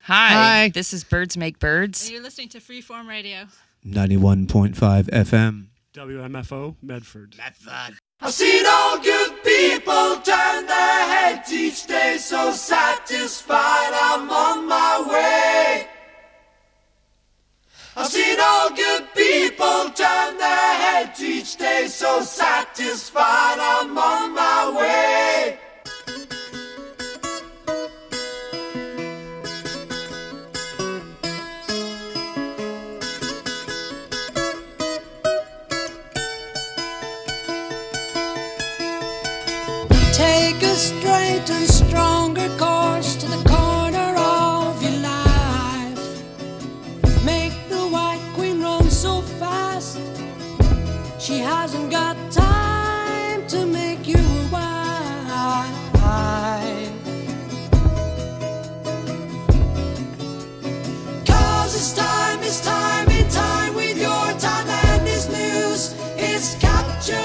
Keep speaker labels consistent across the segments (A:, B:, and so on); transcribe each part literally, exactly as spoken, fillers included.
A: Hi,
B: Hi.
A: This is Birds Make Birds.
C: And you're listening to Freeform Radio.
B: ninety-one point five F M.
D: W M F O, Medford.
B: Medford.
E: I've seen all good people turn their heads each day, so satisfied I'm on my way. I've seen all good people turn their heads each day, so satisfied I'm on my way.
F: Take a straight and stronger course to the corner of your life. Make the White Queen run so fast, she hasn't got time to make you a wife. 'Cause it's time, it's time, in time with your time, and this news is captured.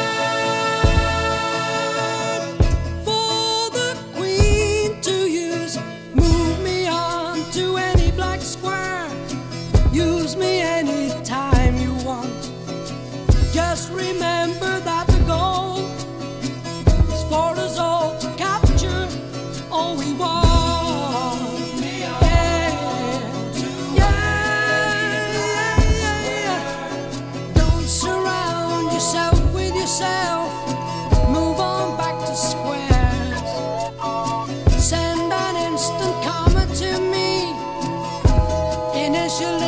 F: Use me anytime you want. Just remember that the goal is for us all to capture all we want. Yeah, yeah, yeah, yeah. Don't surround yourself with yourself. Move on back to squares. Send an instant comment to me. Initially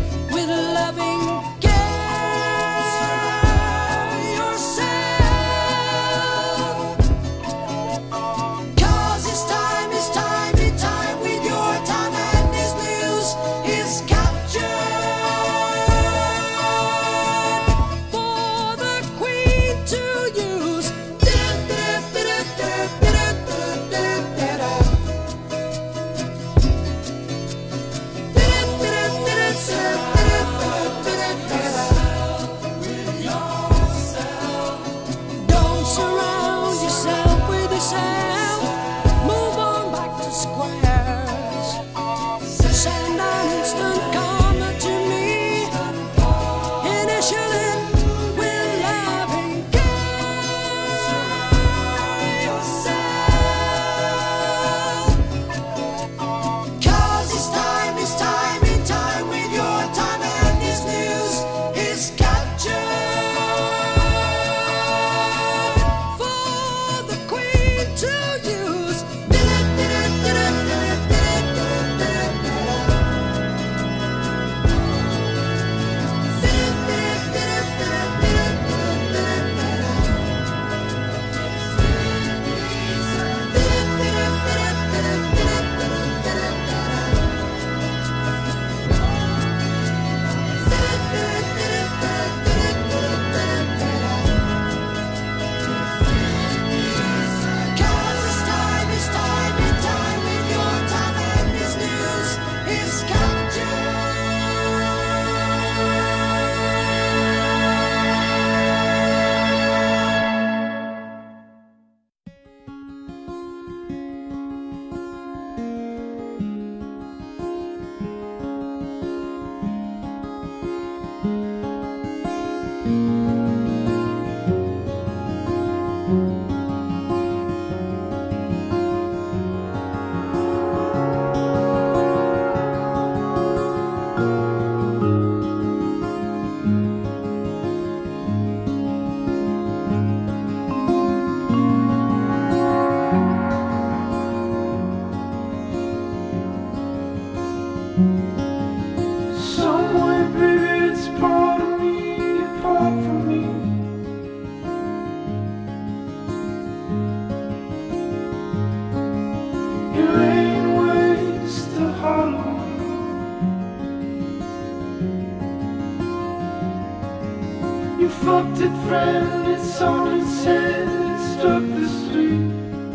E: fucked it, friend, it's on its head, it struck the street.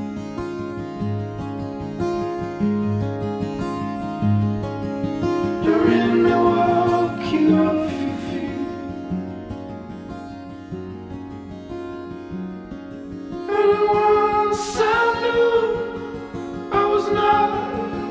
E: You're in Milwaukee off your feet. And once I knew I was not made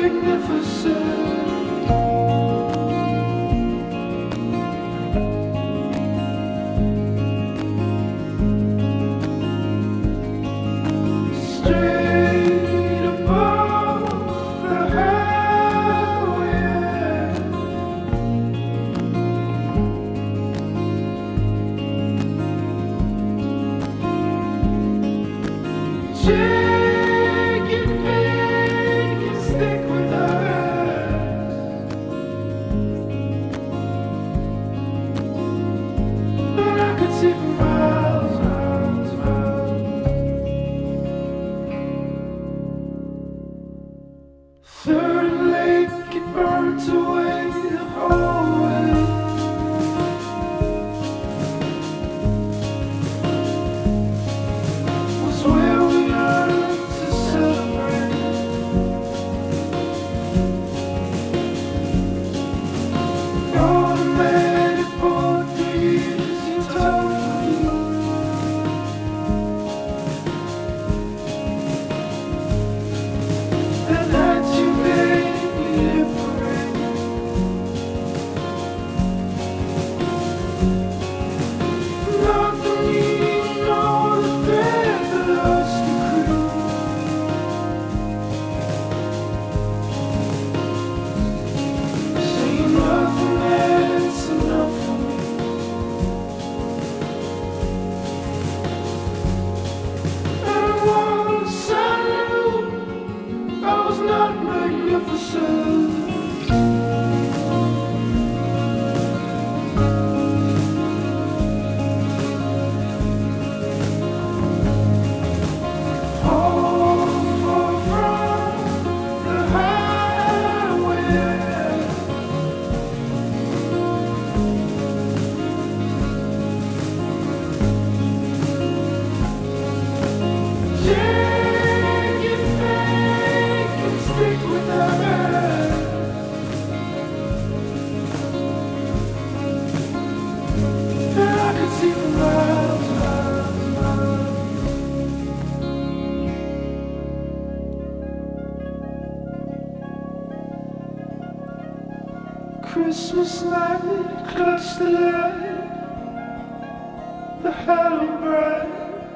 E: Christmas light, clutch the light, the hollow bright.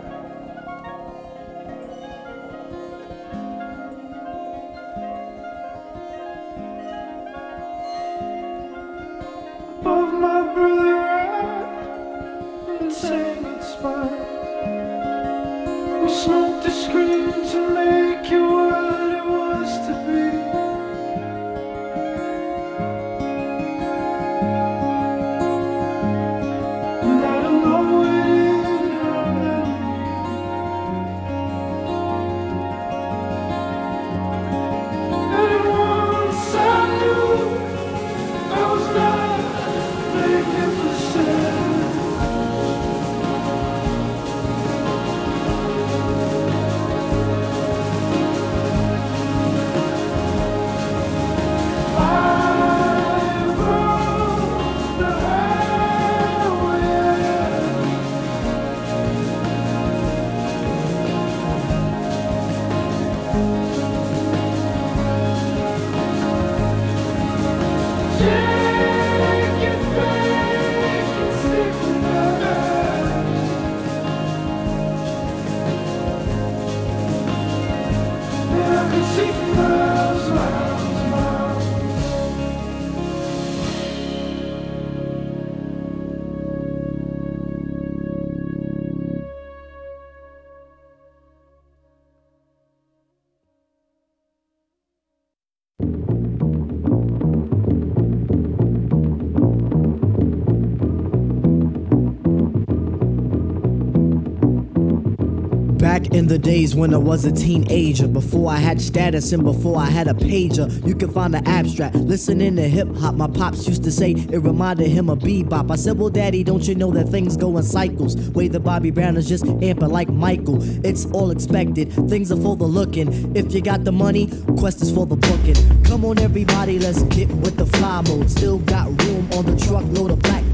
E: Above my brother I and saying it's fine. We smoked the screen to make you what it was to be.
A: Back in the days when I was a teenager, before I had status and before I had a pager, you can find the abstract. Listening to hip hop, my pops used to say it reminded him of bebop. I said, well, daddy, don't you know that things go in cycles? Way the Bobby Brown is just amping like Michael. It's all expected, things are for the looking. If you got the money, quest is for the booking. Come on, everybody, let's get with the fly mode. Still got room on the truckload of black gold. Listen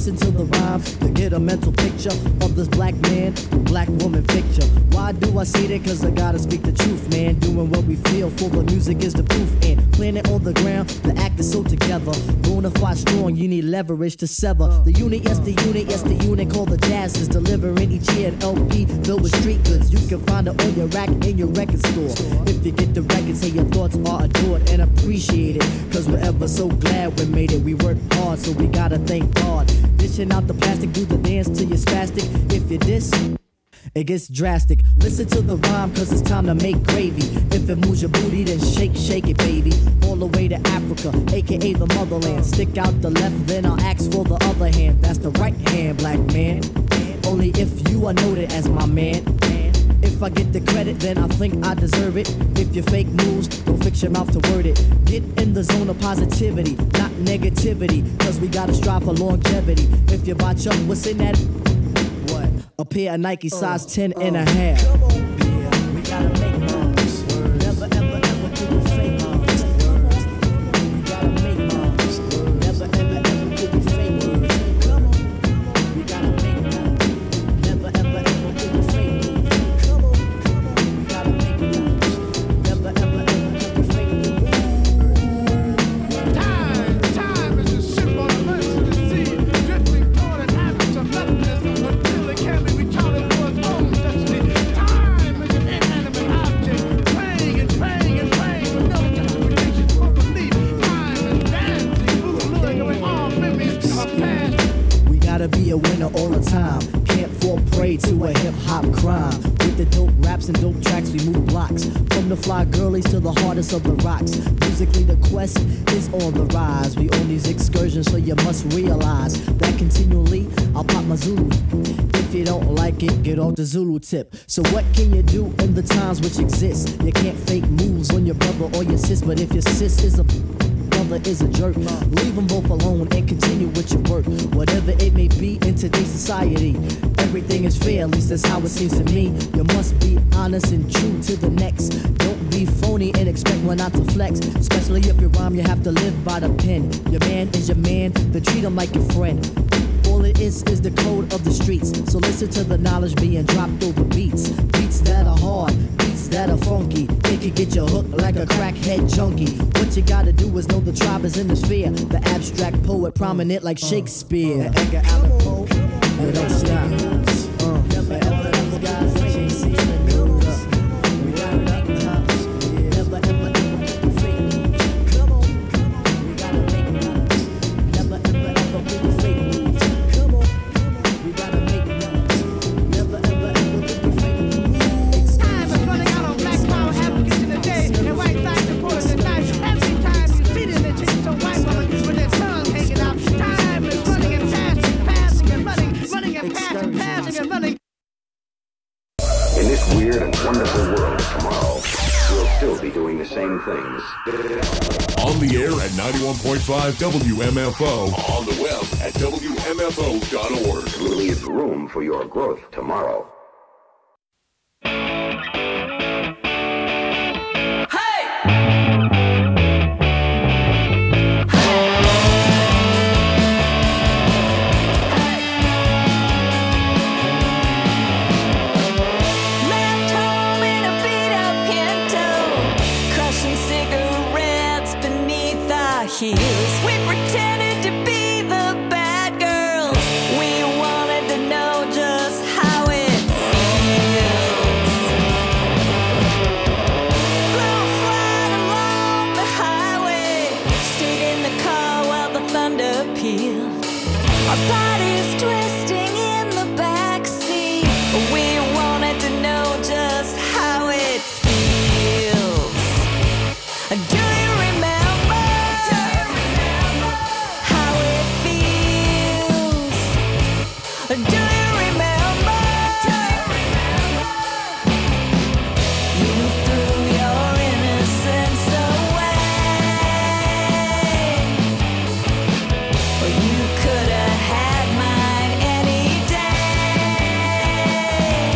A: listen to the rhymes to get a mental picture of this black man, black woman picture. Why do I say that? Cause I gotta speak the truth, man. Doing what we feel, for the music is the proof. And planet on the ground, the act is so together. Bonafide strong, you need leverage to sever. The unit, yes, the unit, yes, the unit called the Jazz is delivering each year an L P filled with street goods. You can find it on your rack in your record store. If you get the record, say your thoughts are adored and appreciated. Cause we're ever so glad we made it. We worked hard, so we gotta thank God. Dishing out the plastic, do the dance till you're spastic. If you diss, it gets drastic. Listen to the rhyme, cause it's time to make gravy. If it moves your booty, then shake, shake it, baby. All the way to Africa, aka the motherland. Stick out the left, then I'll ask for the other hand. That's the right hand, black man. Only if you are noted as my man. If I get the credit, then I think I deserve it. If you fake moves, don't fix your mouth to word it. Get in the zone of positivity, not negativity. Cause we gotta strive for longevity. If you botch up, what's in that? What? A pair of Nike size ten and a half. Come on, yeah, we gotta make moves. Never, ever, ever do the fake moves. We gotta make moves. Never, ever, ever do the fake moves. Come on, we gotta make moves. Never, ever, ever do the fake moves. Come on, we gotta make moves. Never, ever, ever do the fake moves.
E: Time, time is a symbol of mercy to see, drifting toward an habit of nothingness until it can be retarded for its own destiny. Time is an inanimate object, praying and praying and praying with no justification for belief. Time is dancing, moving, going on, memories of past.
A: We gotta be a winner all the time. Can't fall prey to a hip hop crime. With the dope raps and dope tracks, we move blocks. From the fly girlies to the hardest of the rocks. Musically, the quest is on the rise. We on these excursions, so you must realize that continually I'll pop my Zulu. If you don't like it, get off the Zulu tip. So what can you do in the times which exist? You can't fake moves on your brother or your sis, but if your sis is a brother is a jerk, leave them both alone and continue with your work. Whatever it may be in today's society, everything is fair, at least that's how it seems to me. You must be honest and true to the next. Don't be phony and expect one not to flex. Especially if you rhyme, you have to live by the pen. Your man is your man, then treat him like your friend. All it is is the code of the streets. So listen to the knowledge being dropped over beats. Beats that are hard, beats that are funky. It can get you hooked like a crackhead junkie. What you gotta do is know the tribe is in the sphere. The abstract poet prominent like Shakespeare. Uh, Edgar Allan Poe, and don't stop. Uh, never ever ever guys chasing the news. We gotta make moves. Never ever ever do the fake moves. Come on, we gotta make moves. Never ever ever do the fake moves. Come on, we gotta make moves. Never ever ever do the fake moves.
E: Time is running out on black power advocates today, and white thoughts supporters tonight. Every time you see them, they change to white women with their tongues hanging out. Time is running and passing, passing and running, running and passing, passing and running.
G: In this weird and wonderful world of tomorrow, we'll still be doing the same things.
H: On the air at ninety-one point five W M F O. On the web at W M F O dot org.
G: We'll leave room for your growth tomorrow.
I: Left home in a beat-up Pinto, crushing cigarettes beneath our heels. We pretended to be the bad girls. We wanted to know just how it feels. Blew flat along the highway, stayed in the car while the thunder pealed. Our bodies twisting in the backseat. We wanted to know just how it feels. Do you remember how it feels? Do you remember? You threw your innocence away. You could have had mine any day.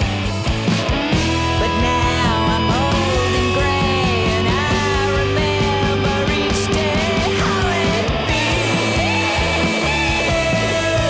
I: But now I'm old and gray, and I remember each day how it feels.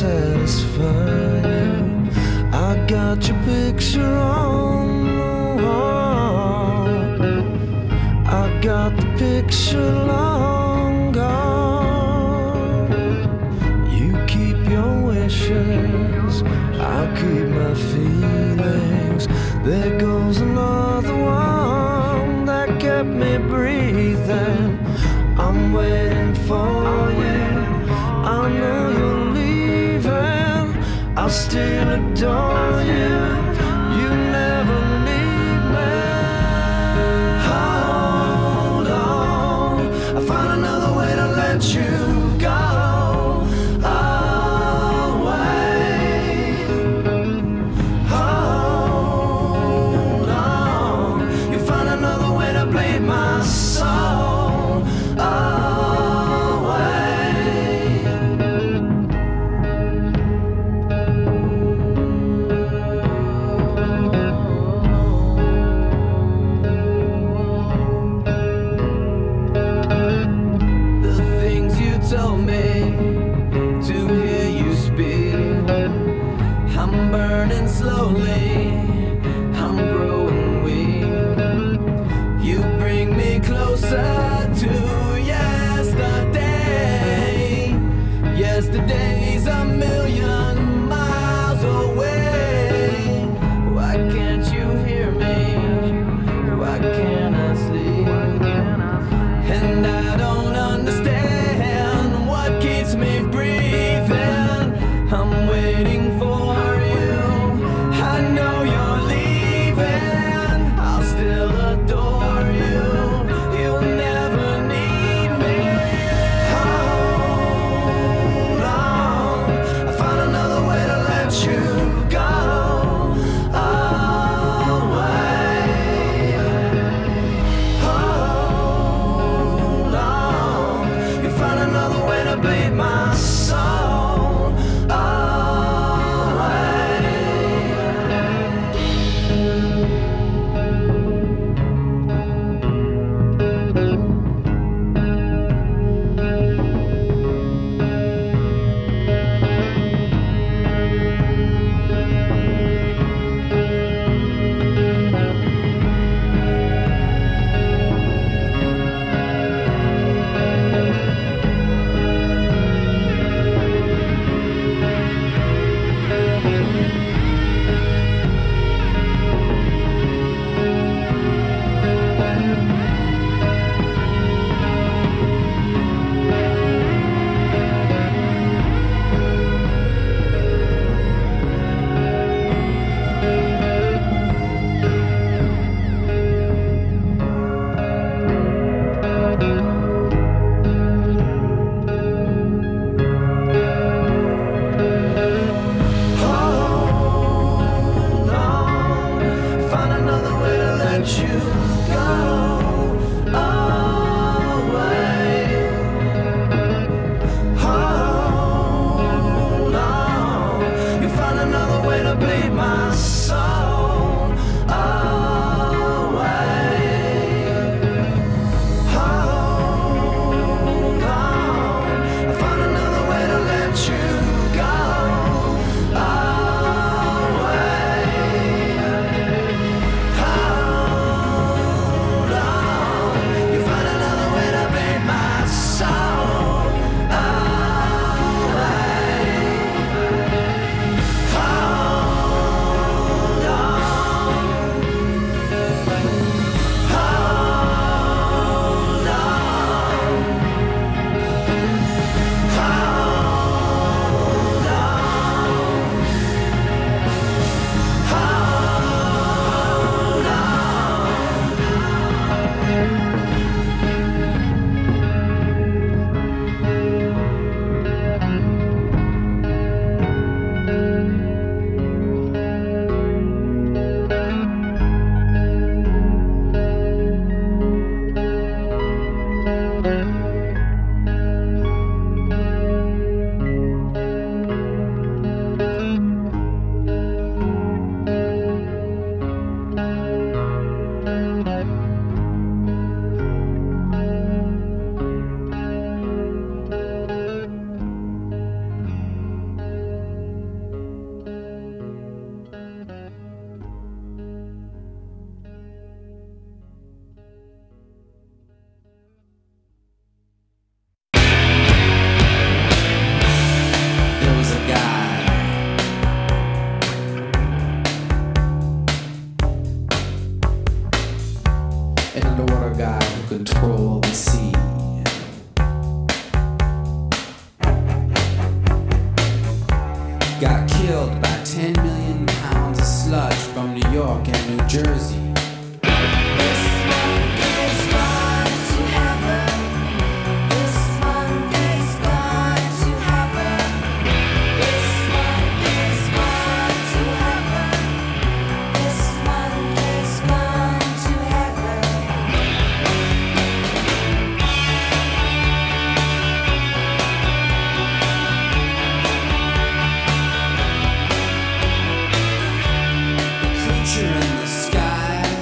J: satisfy you. I got your picture on the wall. I got the picture long gone. You keep your wishes, I'll keep my feelings. There goes another one that kept me breathing. I'm waiting for you. I know you're leaving. I'll still adore you. You never leave me. Hold on, I found another way to let you go.
K: got killed by ten million pounds of sludge from New York and New Jersey. Creature in the sky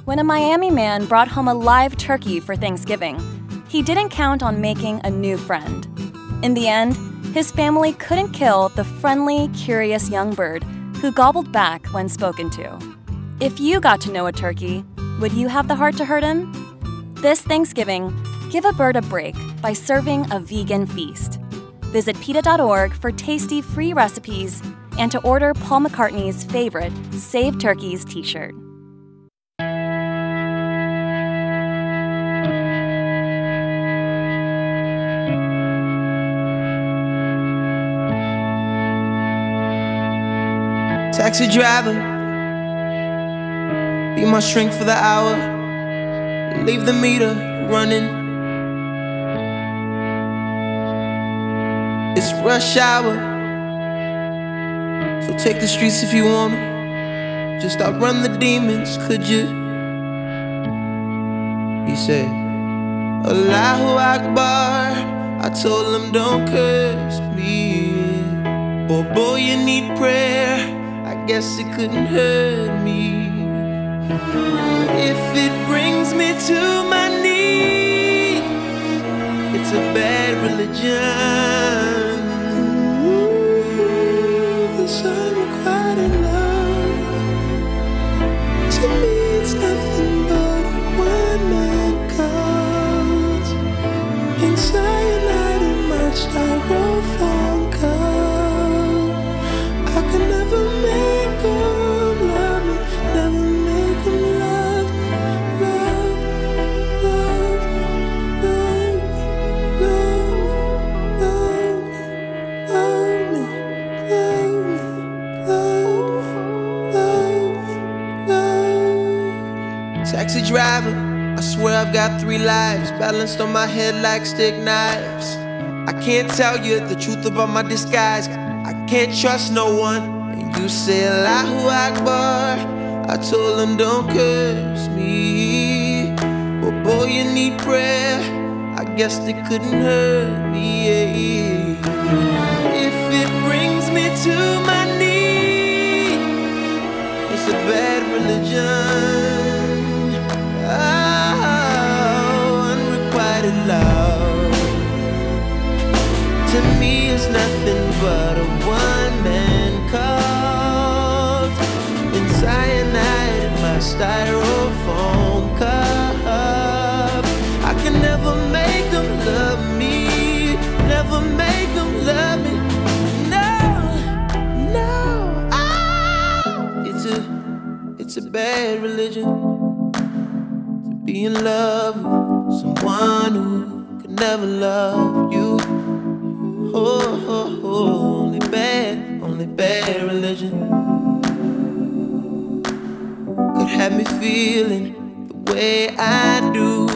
L: when a Miami man brought home a live turkey for Thanksgiving, he didn't count on making a new friend. In the end, his family couldn't kill the friendly, curious young bird who gobbled back when spoken to. If you got to know a turkey, would you have the heart to hurt him? This Thanksgiving, give a bird a break by serving a vegan feast. Visit PETA dot org for tasty free recipes and to order Paul McCartney's favorite Save Turkeys t-shirt.
M: Taxi driver, be my shrink for the hour. Leave the meter running. It's rush hour, so take the streets if you wanna. Just outrun the demons, could you? He said, Allahu Akbar. I told him don't curse me. Oh boy, you need prayer. I guess it couldn't hurt me. If it brings me to my knees, it's a bad religion. Ooh, this unrequited love, to me it's nothing but a one-man cult. In cyanide in my styrofoam cup, I could never make them love me, never make them love me, love, love, love, love, love me, love me, love, love, love. Taxi driver, I swear I've got three lives balanced on my head like stick knives. I can't tell you the truth about my disguise. I can't trust no one. And you say Allahu Akbar. I told him don't curse me. But boy, you need prayer. I guess they couldn't hurt me. If it brings me to my knees, it's a bad religion. Oh, unrequited love, to me it's nothing but a one-man cult. In cyanide in my styrofoam cup, I can never make them love me, never make them love me. No, no, ah. It's a, it's a bad religion to be in love with someone who could never love you. Oh, oh, oh, only bad, only bad religion could have me feeling the way I do.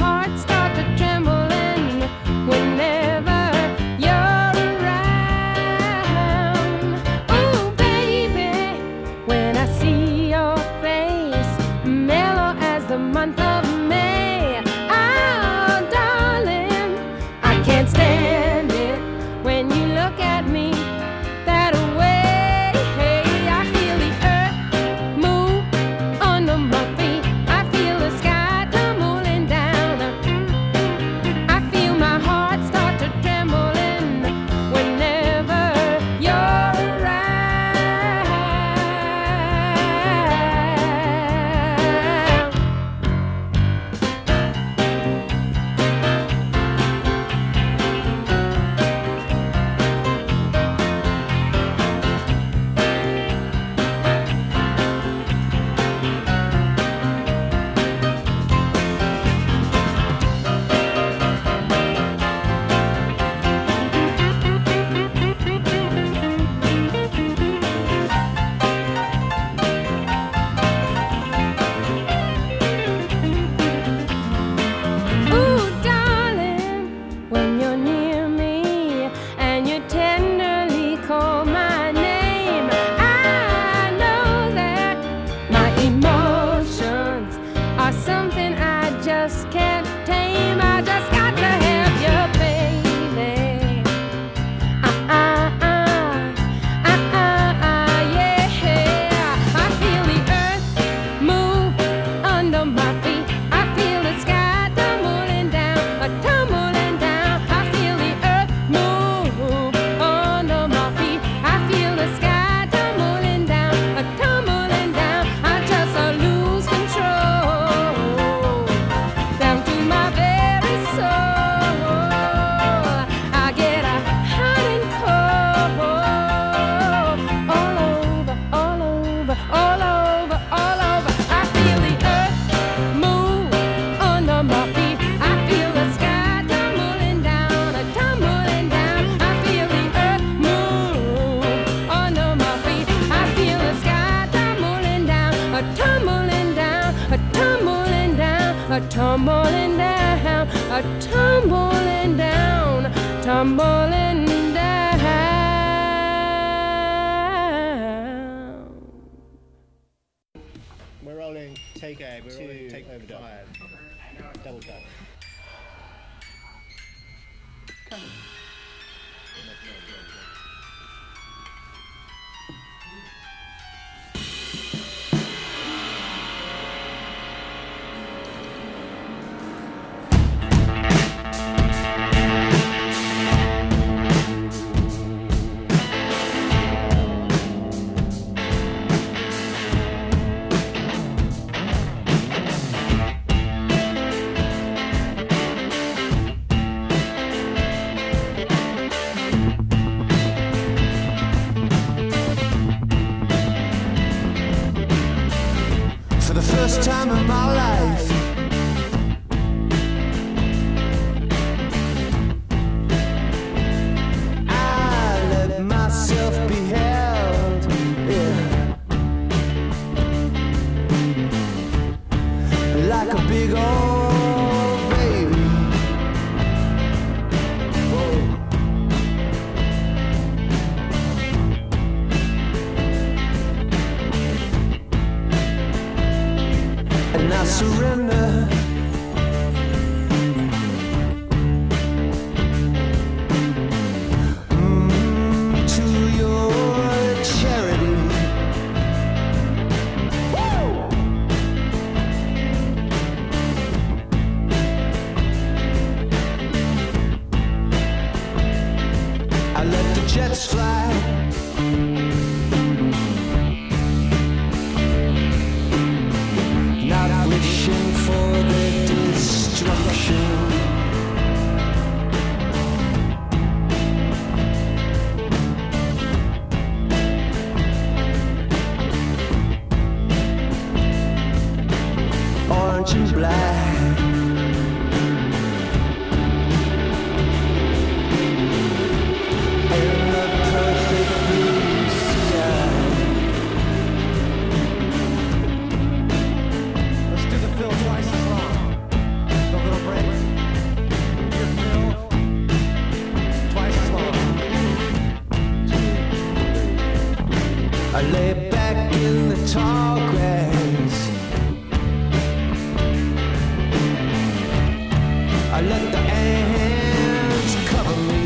N: Whenever you're around, are tumbling down, tumbling down.
O: We're rolling take A, we're rolling take overdub. Double cut. Come on.
J: For the first time in my life, I let myself be held, yeah, like a big old baby. Whoa. And I surrender. Mm, to your charity. Woo! I let the jets fly. Not wishing for their destruction. Orange and black. In the perfect blue sky. Let's do the fill twice as long. No little breaks. Your fill twice as long. I lay back in the tall grass. I let the ants cover me.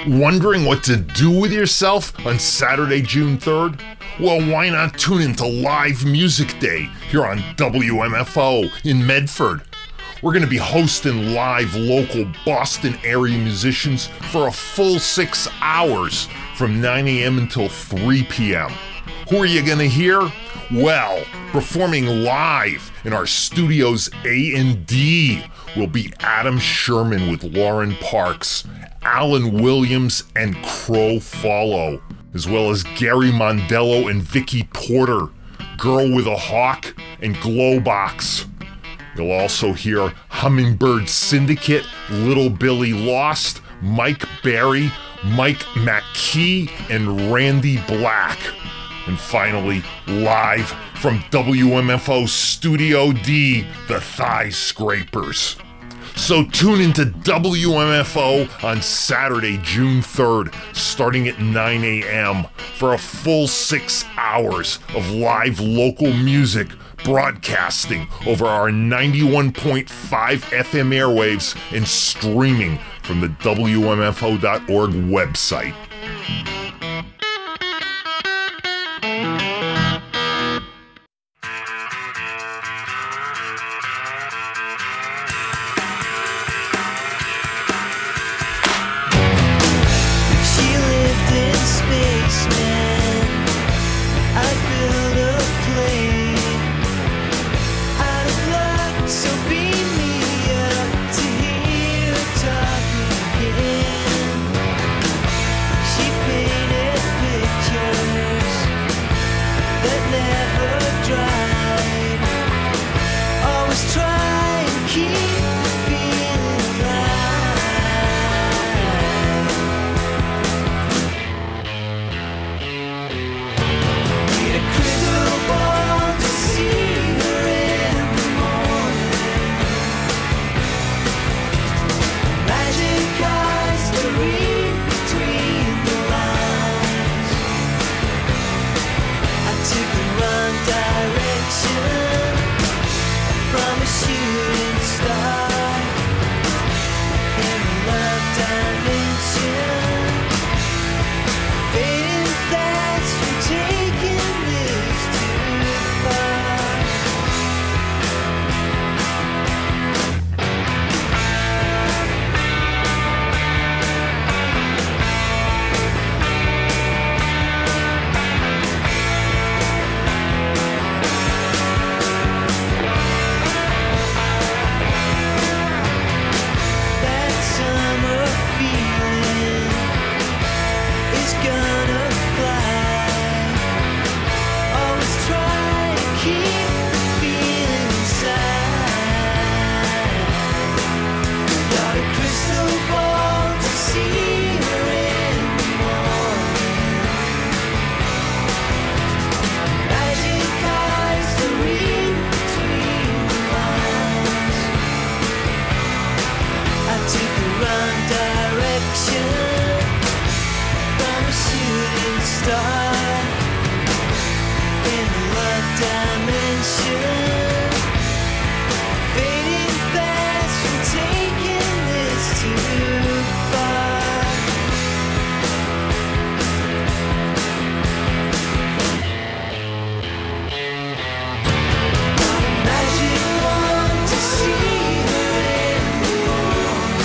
P: Wondering what to do with yourself on Saturday, June third? Well, why not tune into Live Music Day here on W M F O in Medford? We're going to be hosting live local Boston area musicians for a full six hours from nine a.m. until three p.m. Who are you going to hear? Well, performing live in our studio's A and D will be Adam Sherman with Lauren Parks, Alan Williams, and Crow Follow, as well as Gary Mondello and Vicky Porter, Girl with a Hawk, and Glowbox. You'll also hear Hummingbird Syndicate, Little Billy Lost, Mike Barry, Mike McKee, and Randy Black. And finally, live from W M F O Studio D, the Thigh Scrapers. So tune into W M F O on Saturday, June third, starting at nine a.m. for a full six hours of live local music broadcasting over our ninety-one point five F M airwaves and streaming from the W M F O dot org website.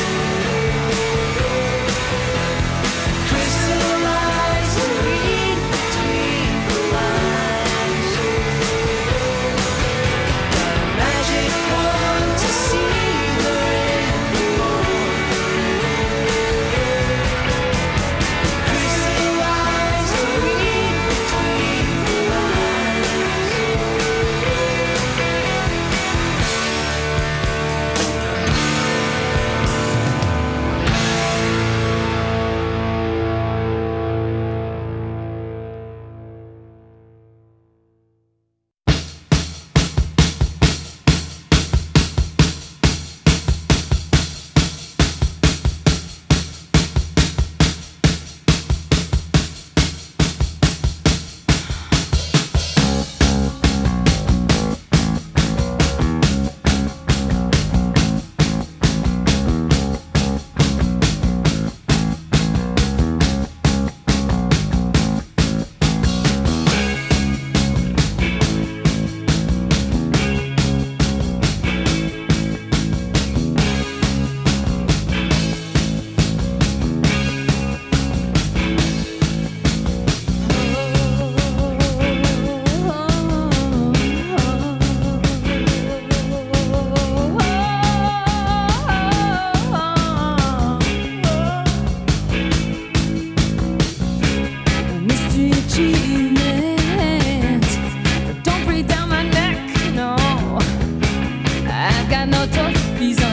Q: Crystallize the reed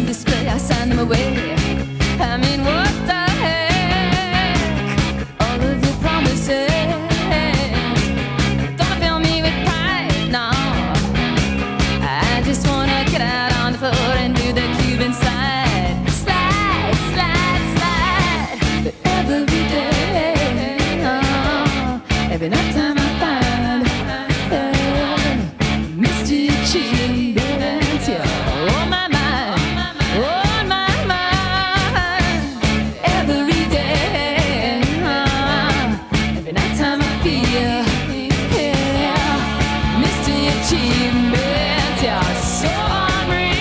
Q: display, I sign them away. I mean, what the heck? All of your promises. Don't fill me with pride, no. I just wanna get out on the floor and do the Cuban slide. Slide, slide, slide. But every day, oh, every night time I find uh, Mister Achievement, yeah, on my mind, on my mind. Every day, uh, every night time I feel, yeah, Mister Achievement, yeah, so hungry.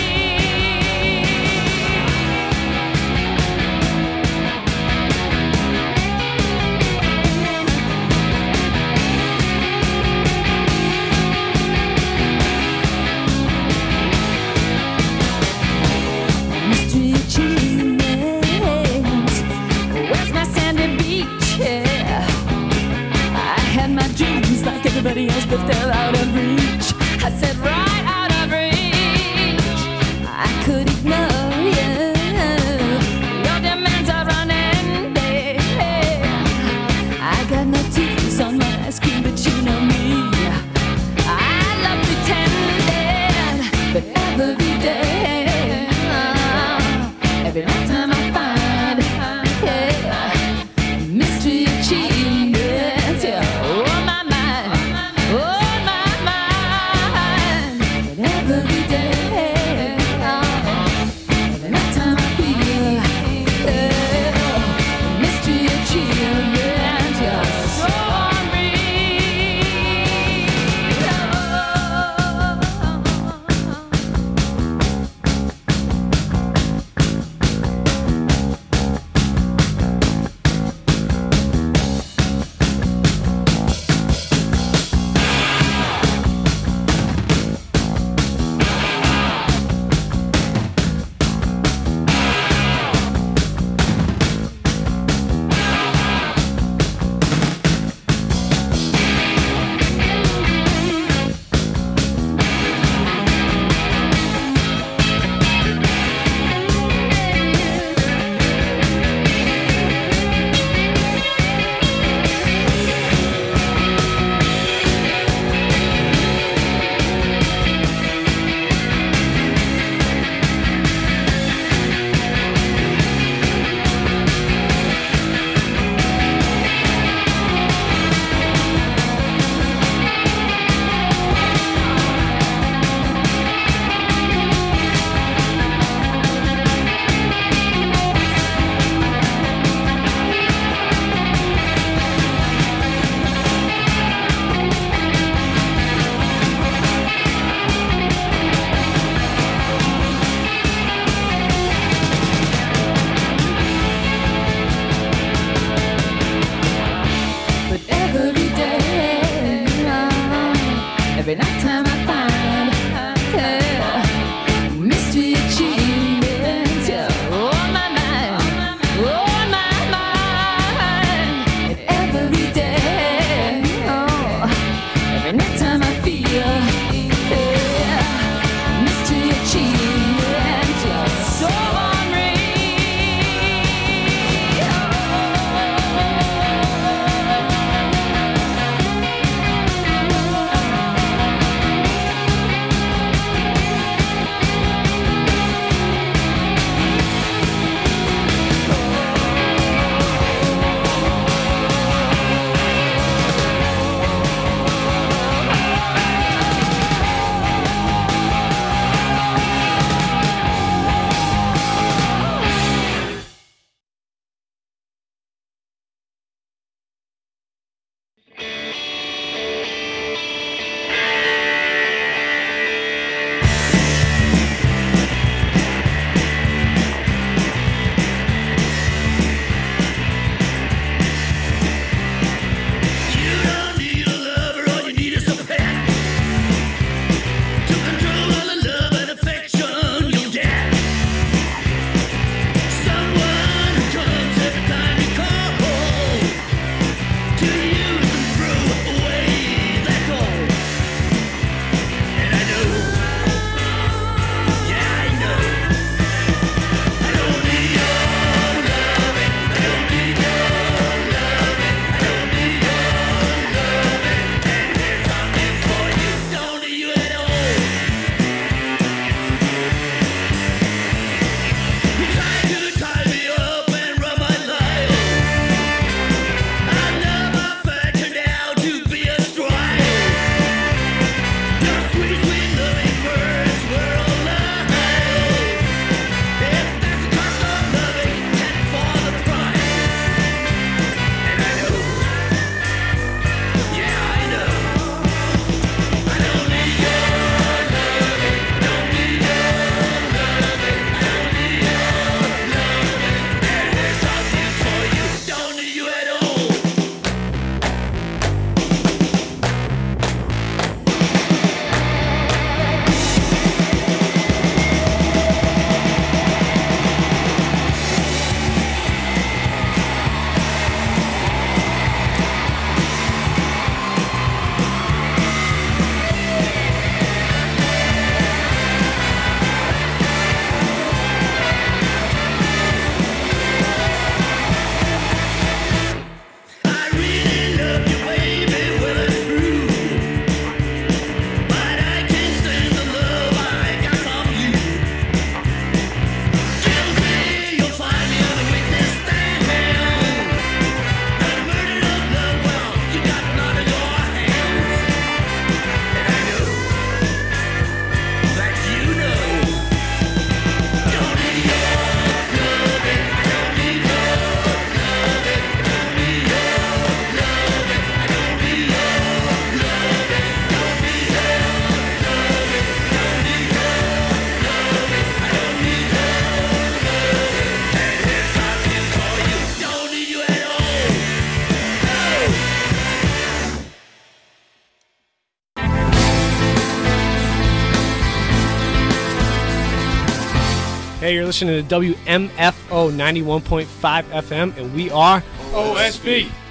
Q: Mystery achievement. Where's my sandy beach? Yeah. I had my dreams like everybody else, but they're out of reach. I said right out of reach. I could ignore you. Your demands are running, babe. I got no teeth on my ice cream, but you know me. I love pretending, but every day, uh, every night time I find, yeah, mystery achievement, yeah, on my mind, on my
R: Hey, you're listening to W M F O ninety-one point five F M, and we are
S: O S B.